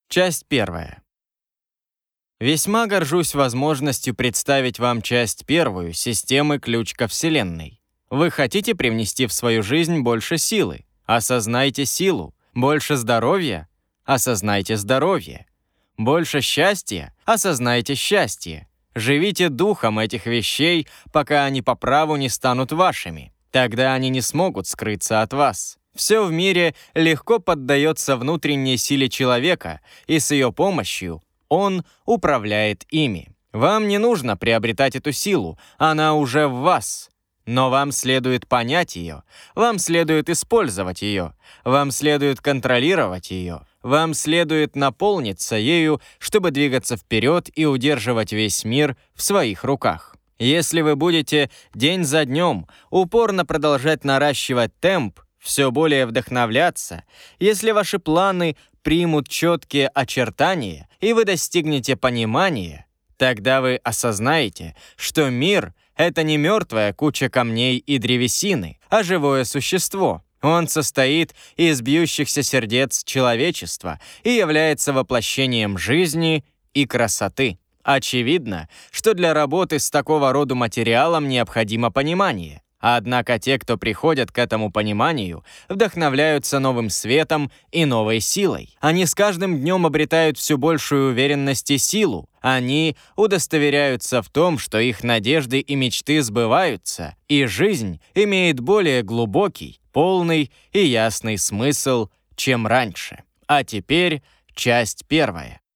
Часть первая. Весьма горжусь возможностью представить вам часть первую системы «Ключ ко Вселенной». Вы хотите привнести в свою жизнь больше силы? Осознайте силу. Больше здоровья? Осознайте здоровье. Больше счастья? Осознайте счастье. Живите духом этих вещей, пока они по праву не станут вашими. Тогда они не смогут скрыться от вас. Все в мире легко поддается внутренней силе человека, и с ее помощью он управляет ими. Вам не нужно приобретать эту силу, она уже в вас. Но вам следует понять ее, вам следует использовать ее, вам следует контролировать ее, вам следует наполниться ею, чтобы двигаться вперед и удерживать весь мир в своих руках. Если вы будете день за днем упорно продолжать наращивать темп, все более вдохновляться, если ваши планы примут четкие очертания и вы достигнете понимания, тогда вы осознаете, что мир — это не мертвая куча камней и древесины, а живое существо. Он состоит из бьющихся сердец человечества и является воплощением жизни и красоты. Очевидно, что для работы с такого рода материалом необходимо понимание. Однако те, кто приходят к этому пониманию, вдохновляются новым светом и новой силой. Они с каждым днем обретают все большую уверенность и силу. Они удостоверяются в том, что их надежды и мечты сбываются, и жизнь имеет более глубокий, полный и ясный смысл, чем раньше. А теперь часть первая.